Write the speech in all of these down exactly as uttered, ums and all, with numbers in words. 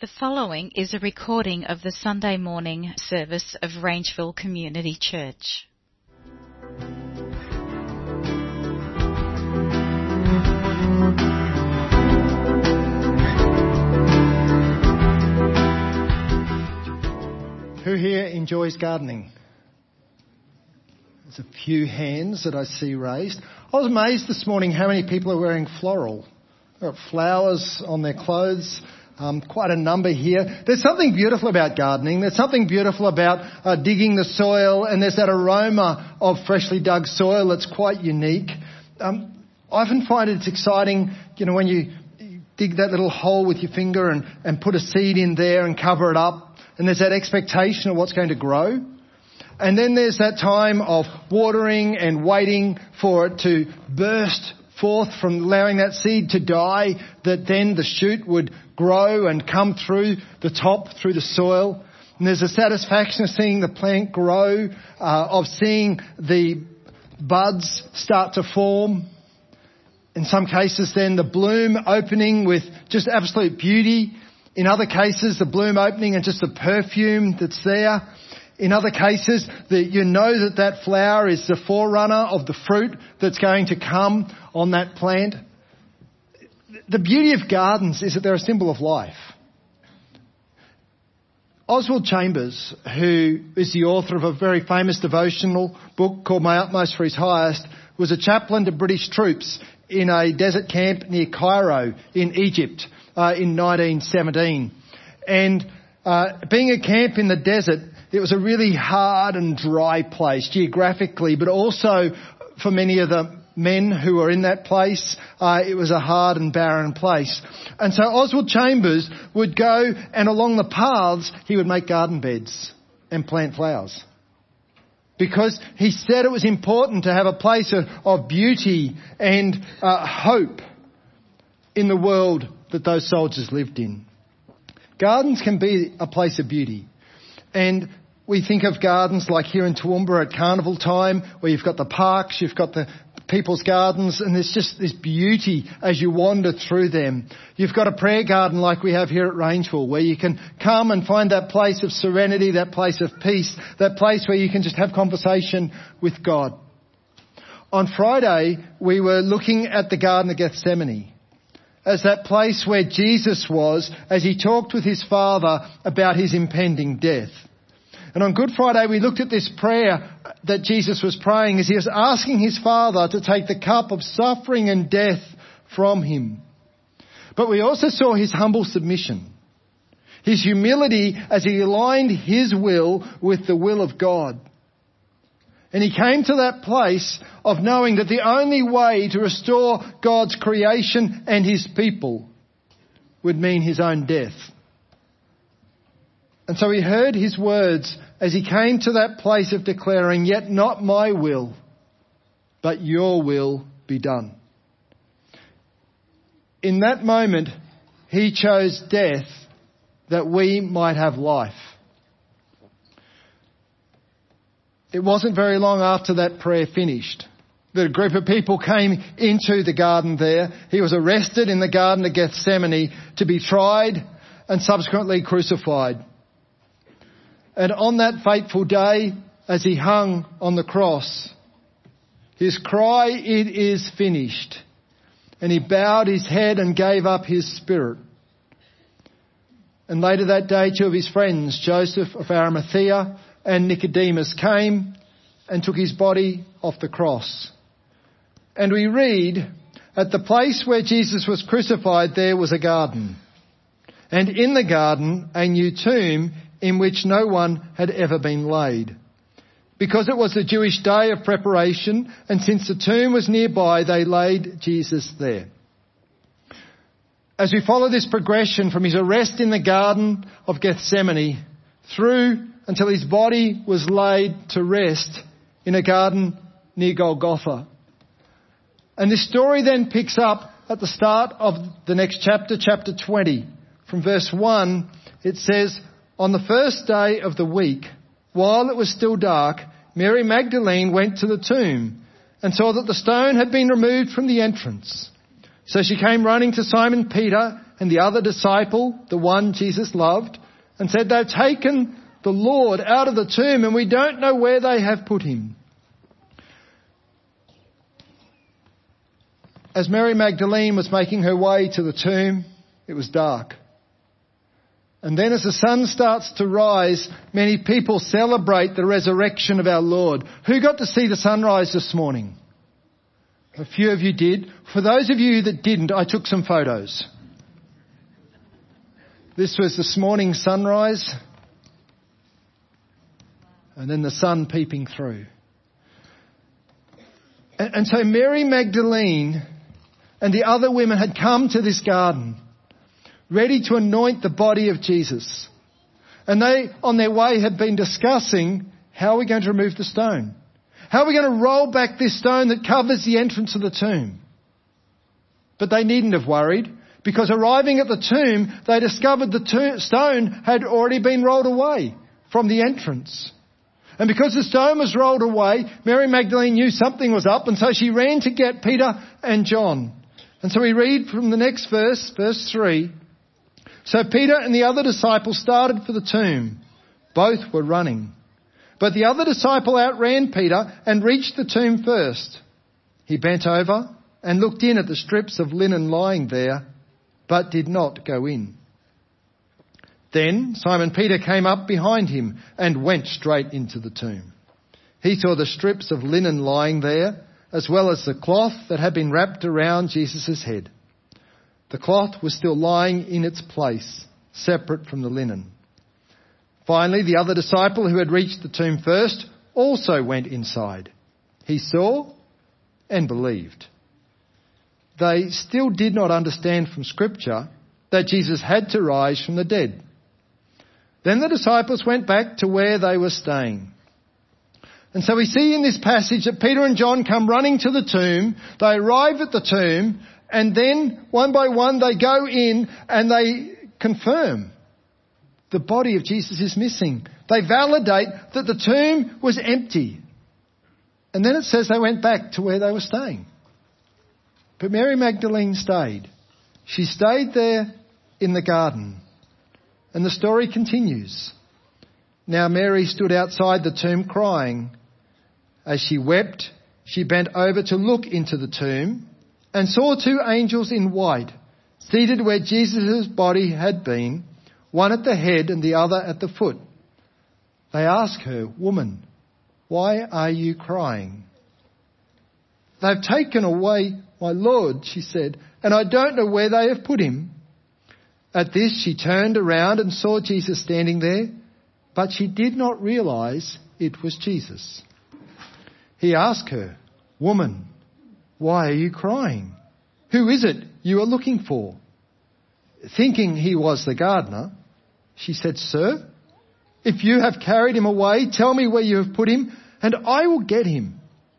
The following is a recording of the Sunday morning service of Rangeville Community Church. Who here enjoys gardening? There's a few hands that I see raised. I was amazed this morning how many people are wearing floral. They've got flowers on their clothes. Um, quite a number here. There's something beautiful about gardening. There's something beautiful about uh, digging the soil, and there's that aroma of freshly dug soil that's quite unique. Um, I often find it's exciting, you know, when you dig that little hole with your finger and, and put a seed in there and cover it up, and there's that expectation of what's going to grow. And then there's that time of watering and waiting for it to burst forth from allowing that seed to die, that then the shoot would grow and come through the top, through the soil. And there's a satisfaction of seeing the plant grow, uh, of seeing the buds start to form. In some cases then the bloom opening with just absolute beauty. In other cases the bloom opening and just the perfume that's there. In other cases, the, you know that that flower is the forerunner of the fruit that's going to come on that plant. The beauty of gardens is that they're a symbol of life. Oswald Chambers, who is the author of a very famous devotional book called My Utmost for His Highest, was a chaplain to British troops in a desert camp near Cairo in Egypt uh, in nineteen seventeen. And uh, being a camp in the desert, it was a really hard and dry place geographically, but also for many of the men who were in that place, uh, it was a hard and barren place. And so Oswald Chambers would go, and along the paths he would make garden beds and plant flowers. Because he said it was important to have a place of, of beauty and uh, hope in the world that those soldiers lived in. Gardens can be a place of beauty. And we think of gardens like here in Toowoomba at carnival time, where you've got the parks, you've got the people's gardens, and there's just this beauty as you wander through them. You've got a prayer garden like we have here at Rangeville, where you can come and find that place of serenity, that place of peace, that place where you can just have conversation with God. On Friday, we were looking at the Garden of Gethsemane as that place where Jesus was as he talked with his Father about his impending death. And on Good Friday, we looked at this prayer that Jesus was praying as he was asking his Father to take the cup of suffering and death from him. But we also saw his humble submission, his humility as he aligned his will with the will of God. And he came to that place of knowing that the only way to restore God's creation and his people would mean his own death. And so he heard his words as he came to that place of declaring, "Yet not my will, but your will be done." In that moment, he chose death that we might have life. It wasn't very long after that prayer finished that a group of people came into the garden there. He was arrested in the Garden of Gethsemane to be tried and subsequently crucified. And on that fateful day, as he hung on the cross, his cry, "It is finished." And he bowed his head and gave up his spirit. And later that day, two of his friends, Joseph of Arimathea and Nicodemus, came and took his body off the cross. And we read, at the place where Jesus was crucified, there was a garden. And in the garden, a new tomb in which no one had ever been laid. Because it was the Jewish day of preparation, and since the tomb was nearby, they laid Jesus there. As we follow this progression from his arrest in the Garden of Gethsemane through until his body was laid to rest in a garden near Golgotha. And this story then picks up at the start of the next chapter, chapter twenty. From verse one, it says, "On the first day of the week, while it was still dark, Mary Magdalene went to the tomb and saw that the stone had been removed from the entrance. So she came running to Simon Peter and the other disciple, the one Jesus loved, and said, "They've taken the Lord out of the tomb and we don't know where they have put him." As Mary Magdalene was making her way to the tomb, it was dark. And then as the sun starts to rise, many people celebrate the resurrection of our Lord. Who got to see the sunrise this morning? A few of you did. For those of you that didn't, I took some photos. This was this morning's sunrise. And then the sun peeping through. And, and so Mary Magdalene and the other women had come to this garden, ready to anoint the body of Jesus. And they, on their way, had been discussing, how are we going to remove the stone? How are we going to roll back this stone that covers the entrance of the tomb? But they needn't have worried, because arriving at the tomb, they discovered the to- stone had already been rolled away from the entrance. And because the stone was rolled away, Mary Magdalene knew something was up, and so she ran to get Peter and John. And so we read from the next verse, verse three. "So Peter and the other disciple started for the tomb. Both were running. But the other disciple outran Peter and reached the tomb first. He bent over and looked in at the strips of linen lying there, but did not go in. Then Simon Peter came up behind him and went straight into the tomb. He saw the strips of linen lying there, as well as the cloth that had been wrapped around Jesus' head. The cloth was still lying in its place, separate from the linen. Finally, the other disciple who had reached the tomb first also went inside. He saw and believed. They still did not understand from Scripture that Jesus had to rise from the dead. Then the disciples went back to where they were staying. And so we see in this passage that Peter and John come running to the tomb. They arrive at the tomb, and then one by one they go in and they confirm the body of Jesus is missing. They validate that the tomb was empty. And then it says they went back to where they were staying. But Mary Magdalene stayed. She stayed there in the garden. And the story continues. Now Mary stood outside the tomb crying. As she wept, she bent over to look into the tomb and saw two angels in white, seated where Jesus' body had been, one at the head and the other at the foot. They asked her, "Woman, why are you crying?" "They've taken away my Lord," she said, "and I don't know where they have put him." At this she turned around and saw Jesus standing there, but she did not realize it was Jesus. He asked her, "Woman, why are you crying? Who is it you are looking for?" Thinking he was the gardener, she said, "Sir, if you have carried him away, tell me where you have put him, and I will get him."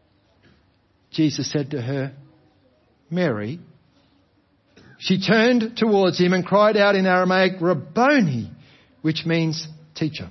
Jesus said to her, "Mary." She turned towards him and cried out in Aramaic, "Rabboni," which means teacher.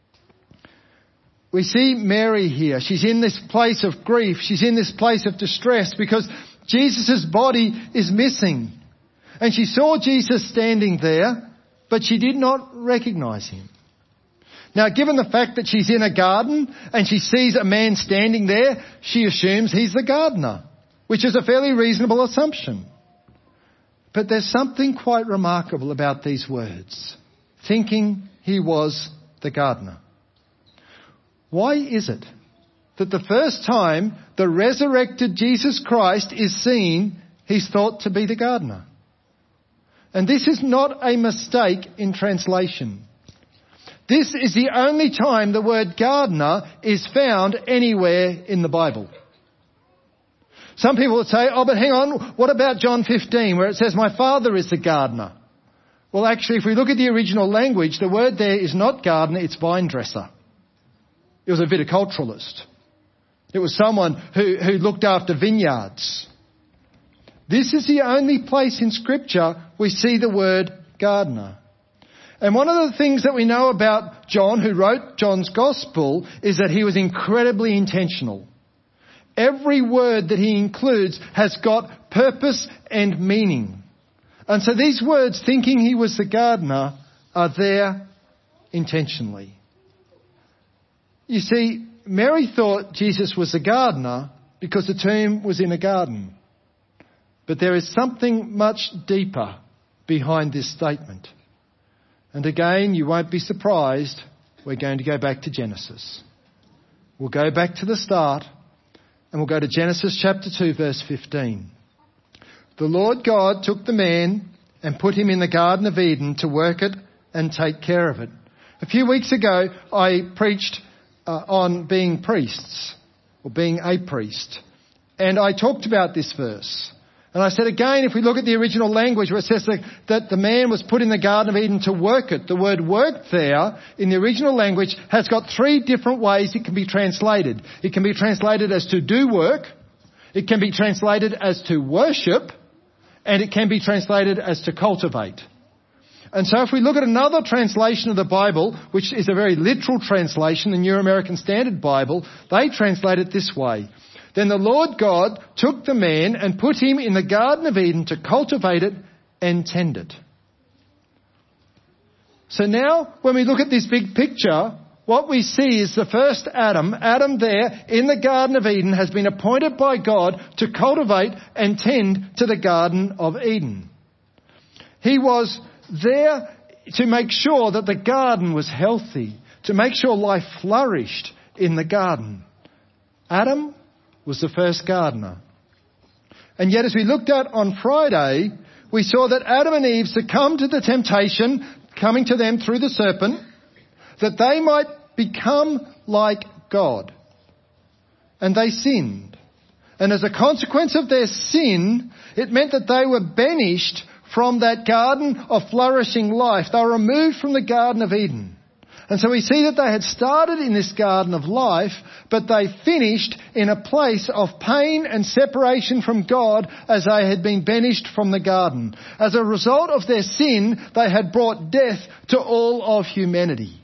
We see Mary here. She's in this place of grief. She's in this place of distress because Jesus' body is missing. And she saw Jesus standing there, but she did not recognize him. Now, given the fact that she's in a garden and she sees a man standing there, she assumes he's the gardener, which is a fairly reasonable assumption. But there's something quite remarkable about these words, thinking he was the gardener. Why is it that the first time the resurrected Jesus Christ is seen, he's thought to be the gardener? And this is not a mistake in translation. This is the only time the word gardener is found anywhere in the Bible. Some people would say, "Oh, but hang on, what about John fifteen where it says, 'My Father is the gardener'?" Well, actually, if we look at the original language, the word there is not gardener, it's vine dresser. It was a viticulturalist. It was someone who, who looked after vineyards. This is the only place in Scripture we see the word gardener. And one of the things that we know about John, who wrote John's Gospel, is that he was incredibly intentional. Every word that he includes has got purpose and meaning. And so these words, thinking he was the gardener, are there intentionally. You see, Mary thought Jesus was the gardener because the tomb was in a garden. But there is something much deeper behind this statement. And again, you won't be surprised, we're going to go back to Genesis. We'll go back to the start and we'll go to Genesis chapter two, verse fifteen. The Lord God took the man and put him in the Garden of Eden to work it and take care of it. A few weeks ago, I preached uh, on being priests, or being a priest. And I talked about this verse. And I said again, if we look at the original language where it says that, that the man was put in the Garden of Eden to work it, the word work there in the original language has got three different ways it can be translated. It can be translated as to do work, it can be translated as to worship, and it can be translated as to cultivate. And so if we look at another translation of the Bible, which is a very literal translation, the New American Standard Bible, they translate it this way. Then the Lord God took the man and put him in the Garden of Eden to cultivate it and tend it. So now, when we look at this big picture, what we see is the first Adam, Adam there in the Garden of Eden, has been appointed by God to cultivate and tend to the Garden of Eden. He was there to make sure that the garden was healthy, to make sure life flourished in the garden. Adam was the first gardener. And yet as we looked at on Friday, we saw that Adam and Eve succumbed to the temptation coming to them through the serpent, that they might become like God. And they sinned. And as a consequence of their sin, it meant that they were banished from that garden of flourishing life. They were removed from the Garden of Eden. And so we see that they had started in this garden of life, but they finished in a place of pain and separation from God as they had been banished from the garden. As a result of their sin, they had brought death to all of humanity.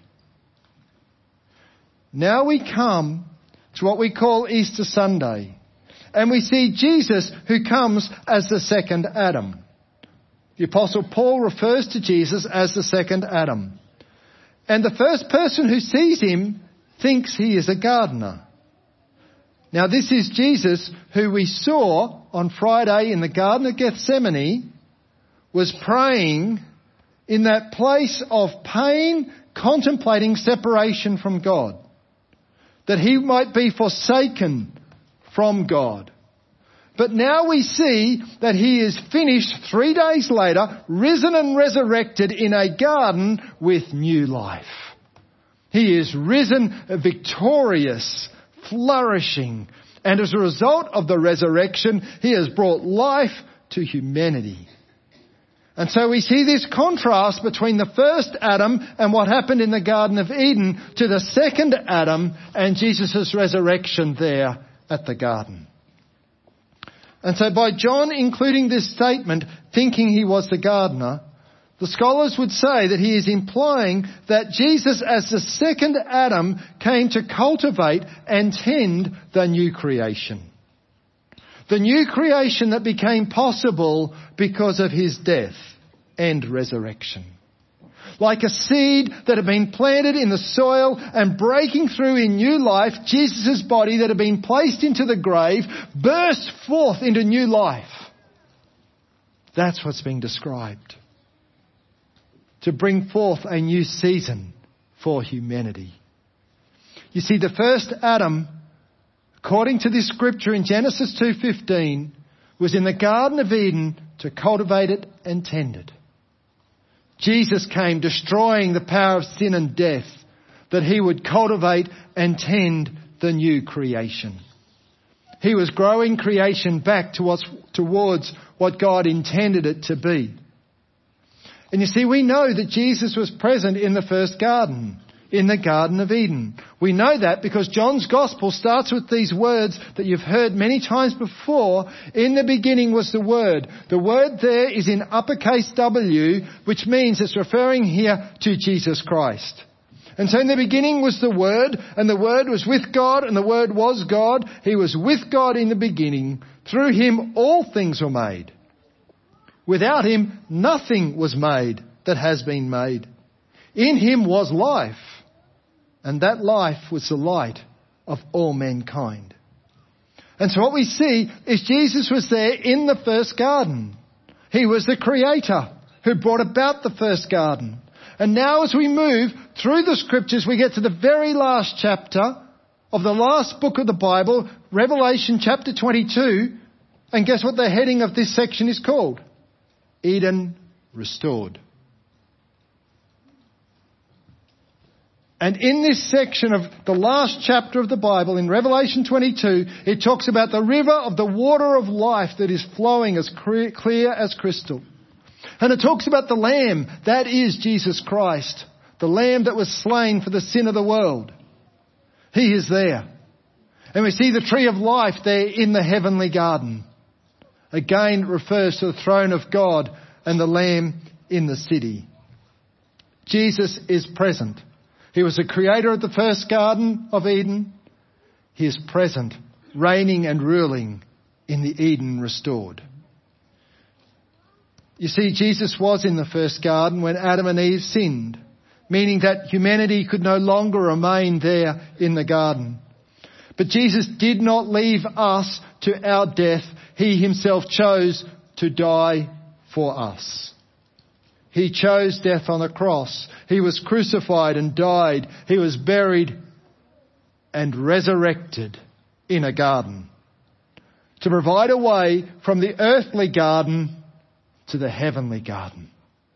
Now we come to what we call Easter Sunday, and we see Jesus who comes as the second Adam. The Apostle Paul refers to Jesus as the second Adam. And the first person who sees him thinks he is a gardener. Now this is Jesus who we saw on Friday in the Garden of Gethsemane was praying in that place of pain, contemplating separation from God. That he might be forsaken from God. But now we see that he is finished three days later, risen and resurrected in a garden with new life. He is risen victorious, flourishing, and as a result of the resurrection, he has brought life to humanity. And so we see this contrast between the first Adam and what happened in the Garden of Eden to the second Adam and Jesus' resurrection there at the garden. And so by John including this statement, thinking he was the gardener, the scholars would say that he is implying that Jesus as the second Adam came to cultivate and tend the new creation. The new creation that became possible because of his death and resurrection. Like a seed that had been planted in the soil and breaking through in new life, Jesus' body that had been placed into the grave burst forth into new life. That's what's being described. To bring forth a new season for humanity. You see, the first Adam, according to this scripture in Genesis two fifteen, was in the Garden of Eden to cultivate it and tend it. Jesus came destroying the power of sin and death, that he would cultivate and tend the new creation. He was growing creation back towards, towards what God intended it to be. And you see, we know that Jesus was present in the first garden, in the Garden of Eden. We know that because John's Gospel starts with these words that you've heard many times before. In the beginning was the Word. The word there is in uppercase W, which means it's referring here to Jesus Christ. And so in the beginning was the Word, and the Word was with God, and the Word was God. He was with God in the beginning. Through him all things were made. Without him, nothing was made that has been made. In him was life, and that life was the light of all mankind. And so what we see is Jesus was there in the first garden. He was the creator who brought about the first garden. And now as we move through the scriptures, we get to the very last chapter of the last book of the Bible, Revelation chapter twenty-two. And guess what the heading of this section is called? Eden Restored. And in this section of the last chapter of the Bible, in Revelation twenty-two, it talks about the river of the water of life that is flowing as clear as crystal. And it talks about the Lamb, that is Jesus Christ, the Lamb that was slain for the sin of the world. He is there. And we see the tree of life there in the heavenly garden. Again, it refers to the throne of God and the Lamb in the city. Jesus is present. He was the creator of the first Garden of Eden. He is present, reigning and ruling in the Eden restored. You see, Jesus was in the first garden when Adam and Eve sinned, meaning that humanity could no longer remain there in the garden. But Jesus did not leave us to our death. He himself chose to die for us. He chose death on the cross. He was crucified and died. He was buried and resurrected in a garden to provide a way from the earthly garden to the heavenly garden.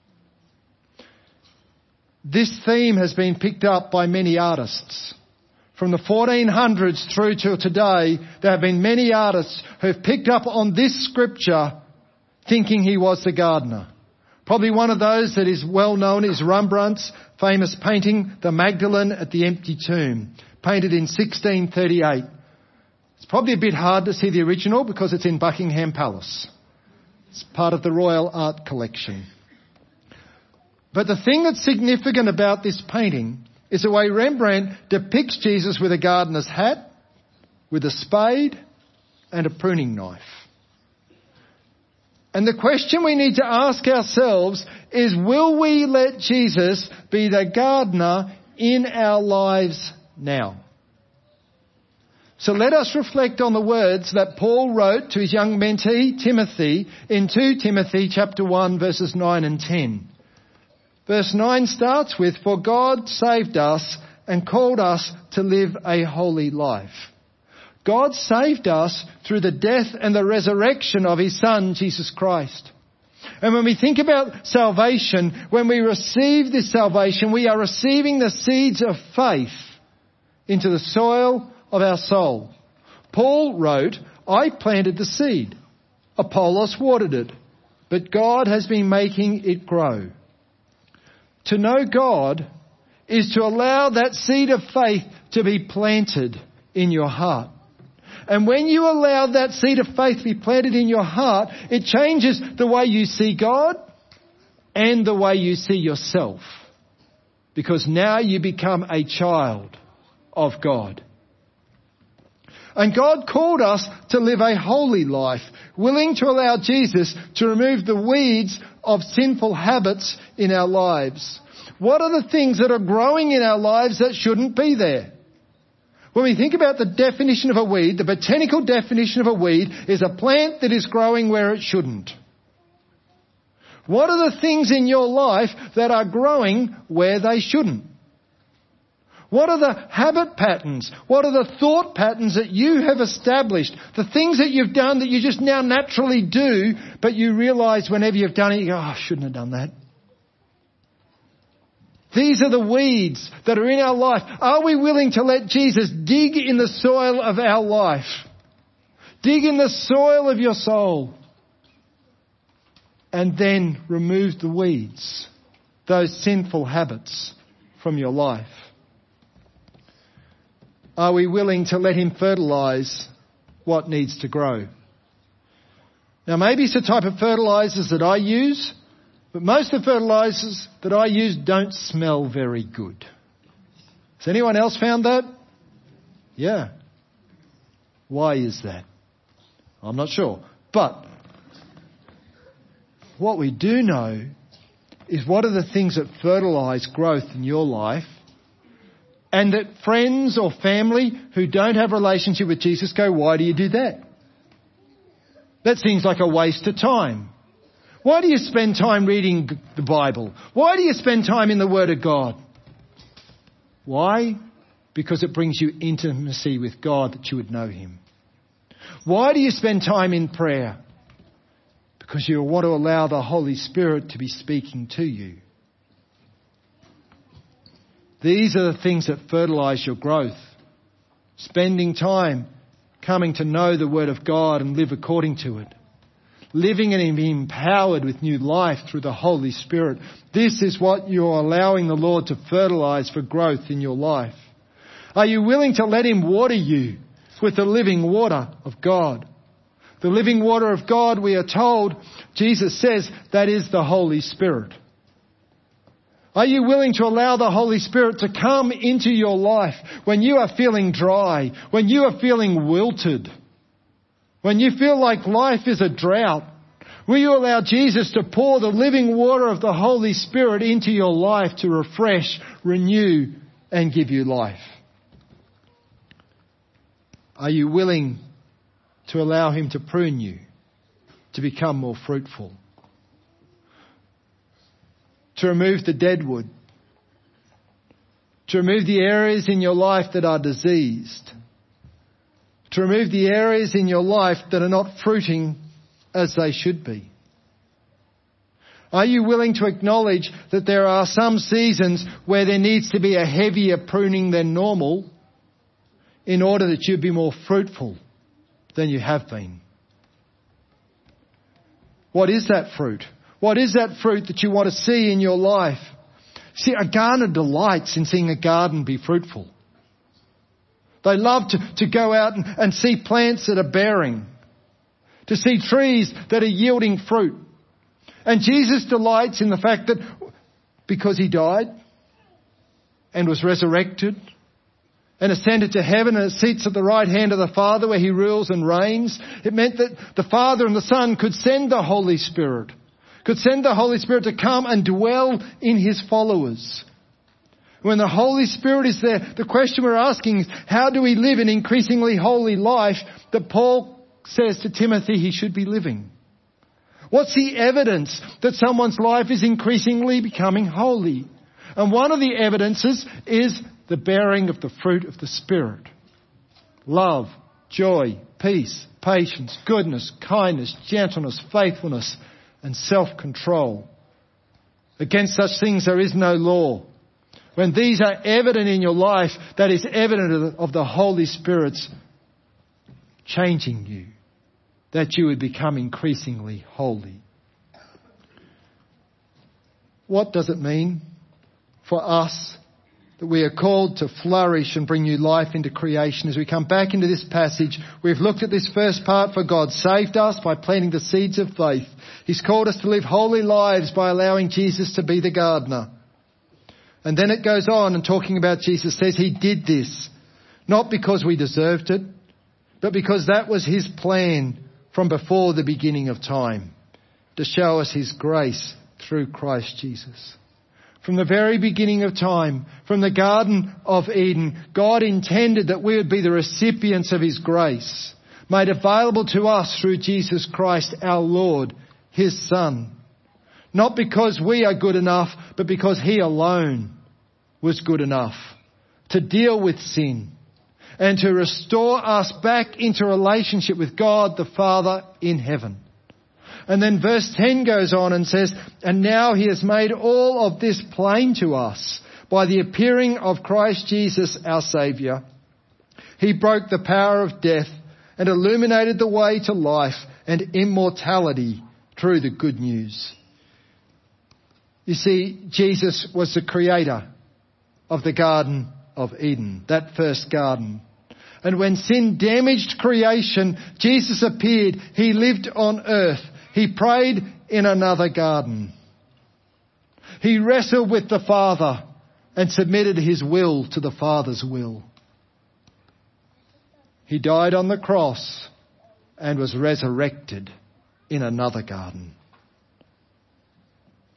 This theme has been picked up by many artists. From the fourteen hundreds through till today, there have been many artists who have picked up on this scripture thinking he was the gardener. Probably one of those that is well known is Rembrandt's famous painting, The Magdalene at the Empty Tomb, painted in sixteen thirty-eight. It's probably a bit hard to see the original because it's in Buckingham Palace. It's part of the Royal Art Collection. But the thing that's significant about this painting is the way Rembrandt depicts Jesus with a gardener's hat, with a spade and a pruning knife. And the question we need to ask ourselves is, will we let Jesus be the gardener in our lives now? So let us reflect on the words that Paul wrote to his young mentee, Timothy, in Second Timothy chapter one, verses nine and ten. Verse nine starts with, "For God saved us and called us to live a holy life." God saved us through the death and the resurrection of his Son, Jesus Christ. And when we think about salvation, when we receive this salvation, we are receiving the seeds of faith into the soil of our soul. Paul wrote, "I planted the seed. Apollos watered it, but God has been making it grow." To know God is to allow that seed of faith to be planted in your heart. And when you allow that seed of faith to be planted in your heart, it changes the way you see God and the way you see yourself. Because now you become a child of God. And God called us to live a holy life, willing to allow Jesus to remove the weeds of sinful habits in our lives. What are the things that are growing in our lives that shouldn't be there? When we think about the definition of a weed, the botanical definition of a weed is a plant that is growing where it shouldn't. What are the things in your life that are growing where they shouldn't? What are the habit patterns? What are the thought patterns that you have established? The things that you've done that you just now naturally do, but you realise whenever you've done it, you go, "Oh, I shouldn't have done that." These are the weeds that are in our life. Are we willing to let Jesus dig in the soil of our life? Dig in the soil of your soul. And then remove the weeds, those sinful habits from your life. Are we willing to let him fertilise what needs to grow? Now maybe it's the type of fertilisers that I use, but most of the fertilisers that I use don't smell very good. Has anyone else found that? Yeah. Why is that? I'm not sure. But what we do know is what are the things that fertilise growth in your life, and that friends or family who don't have a relationship with Jesus go, why do you do that? That seems like a waste of time. Why do you spend time reading the Bible? Why do you spend time in the Word of God? Why? Because it brings you intimacy with God, that you would know Him. Why do you spend time in prayer? Because you want to allow the Holy Spirit to be speaking to you. These are the things that fertilise your growth. Spending time coming to know the Word of God and live according to it. Living and being empowered with new life through the Holy Spirit. This is what you're allowing the Lord to fertilise for growth in your life. Are you willing to let Him water you with the living water of God? The living water of God, we are told, Jesus says, that is the Holy Spirit. Are you willing to allow the Holy Spirit to come into your life when you are feeling dry, when you are feeling wilted, when you feel like life is a drought? Will you allow Jesus to pour the living water of the Holy Spirit into your life to refresh, renew, and give you life? Are you willing to allow Him to prune you to become more fruitful? To remove the dead wood. To remove the areas in your life that are diseased. To remove the areas in your life that are not fruiting as they should be. Are you willing to acknowledge that there are some seasons where there needs to be a heavier pruning than normal in order that you be more fruitful than you have been? What is that fruit? What is that fruit that you want to see in your life? See, a gardener delights in seeing a garden be fruitful. They love to, to go out and, and see plants that are bearing, to see trees that are yielding fruit. And Jesus delights in the fact that because He died and was resurrected and ascended to heaven and sits at the right hand of the Father where He rules and reigns, it meant that the Father and the Son could send the Holy Spirit, could send the Holy Spirit to come and dwell in His followers. When the Holy Spirit is there, the question we're asking is, how do we live an increasingly holy life that Paul says to Timothy he should be living? What's the evidence that someone's life is increasingly becoming holy? And one of the evidences is the bearing of the fruit of the Spirit. Love, joy, peace, patience, goodness, kindness, gentleness, faithfulness, and self-control. Against such things there is no law. When these are evident in your life, that is evident of the Holy Spirit's changing you, that you would become increasingly holy. What does it mean for us that we are called to flourish and bring new life into creation? As we come back into this passage, we've looked at this first part, for God saved us by planting the seeds of faith. He's called us to live holy lives by allowing Jesus to be the gardener. And then it goes on and talking about Jesus says He did this, not because we deserved it, but because that was His plan from before the beginning of time, to show us His grace through Christ Jesus. From the very beginning of time, from the Garden of Eden, God intended that we would be the recipients of His grace, made available to us through Jesus Christ our Lord, His Son. Not because we are good enough, but because He alone was good enough to deal with sin and to restore us back into relationship with God the Father in heaven. And then verse ten goes on and says, and now He has made all of this plain to us by the appearing of Christ Jesus our Saviour. He broke the power of death and illuminated the way to life and immortality through the good news. You see, Jesus was the creator of the Garden of Eden, that first garden. And when sin damaged creation, Jesus appeared. He lived on earth. He prayed in another garden. He wrestled with the Father and submitted His will to the Father's will. He died on the cross and was resurrected in another garden.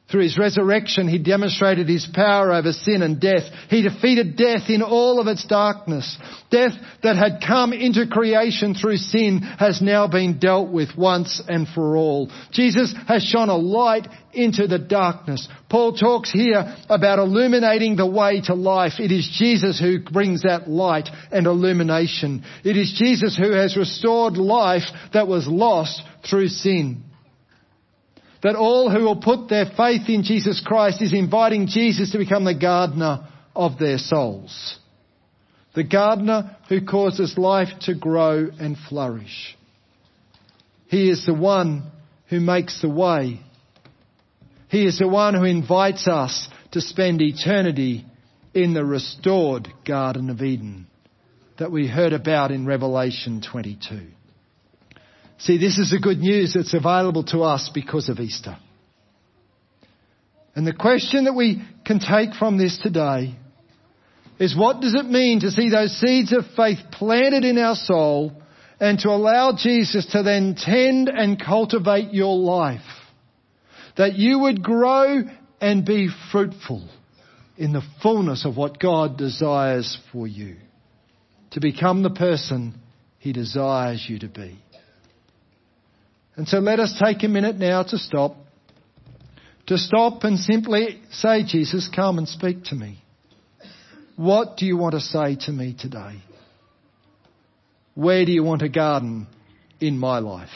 Through his resurrection, he demonstrated his power over sin and death. He defeated death in all of its darkness. Death that had come into creation through sin has now been dealt with once and for all. Jesus has shone a light into the darkness. Paul talks here about illuminating the way to life. It is Jesus who brings that light and illumination. It is Jesus who has restored life that was lost through sin. That all who will put their faith in Jesus Christ is inviting Jesus to become the gardener of their souls. The gardener who causes life to grow and flourish. He is the one who makes the way. He is the one who invites us to spend eternity in the restored Garden of Eden that we heard about in Revelation twenty-two. See, this is the good news that's available to us because of Easter. And the question that we can take from this today is, what does it mean to see those seeds of faith planted in our soul and to allow Jesus to then tend and cultivate your life? That you would grow and be fruitful in the fullness of what God desires for you. To become the person He desires you to be. And so let us take a minute now to stop. To stop and simply say, Jesus, come and speak to me. What do you want to say to me today? Where do you want a garden in my life?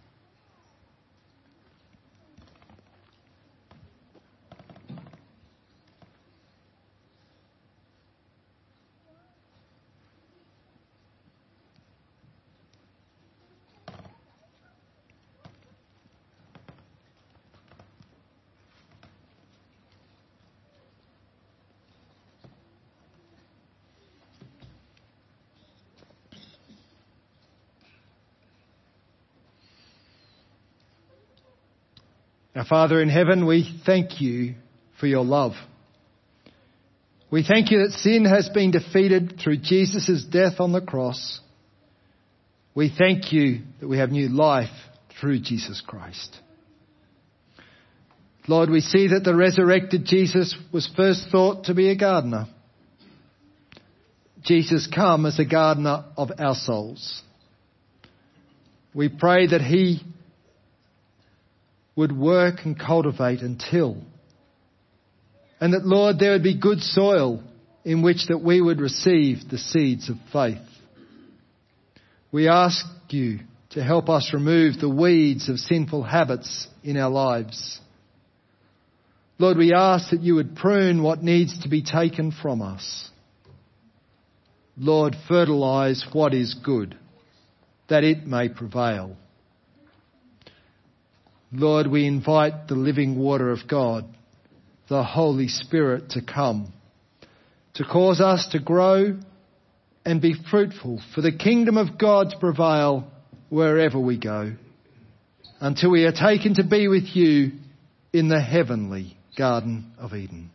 Our Father in heaven, we thank you for your love. We thank you that sin has been defeated through Jesus' death on the cross. We thank you that we have new life through Jesus Christ. Lord, we see that the resurrected Jesus was first thought to be a gardener. Jesus come as a gardener of our souls. We pray that He would work and cultivate and till. And that, Lord, there would be good soil in which that we would receive the seeds of faith. We ask you to help us remove the weeds of sinful habits in our lives. Lord, we ask that you would prune what needs to be taken from us. Lord, fertilise what is good, that it may prevail. Lord, we invite the living water of God, the Holy Spirit, to come, to cause us to grow and be fruitful, for the kingdom of God to prevail wherever we go, until we are taken to be with you in the heavenly Garden of Eden.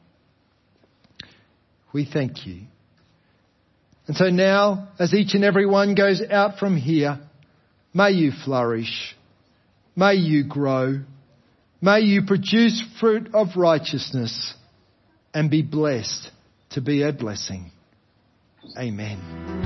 We thank you. And so now, as each and every one goes out from here, may you flourish. May you grow. May you produce fruit of righteousness and be blessed to be a blessing. Amen.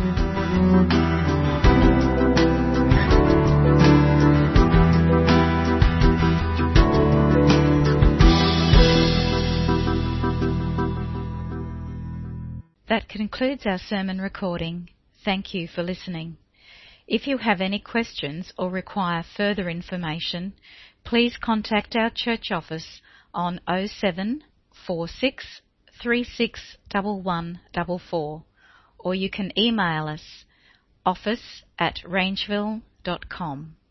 That concludes our sermon recording. Thank you for listening. If you have any questions or require further information, please contact our church office on oh seven four six three six one one four four, or you can email us office at rangeville dot com.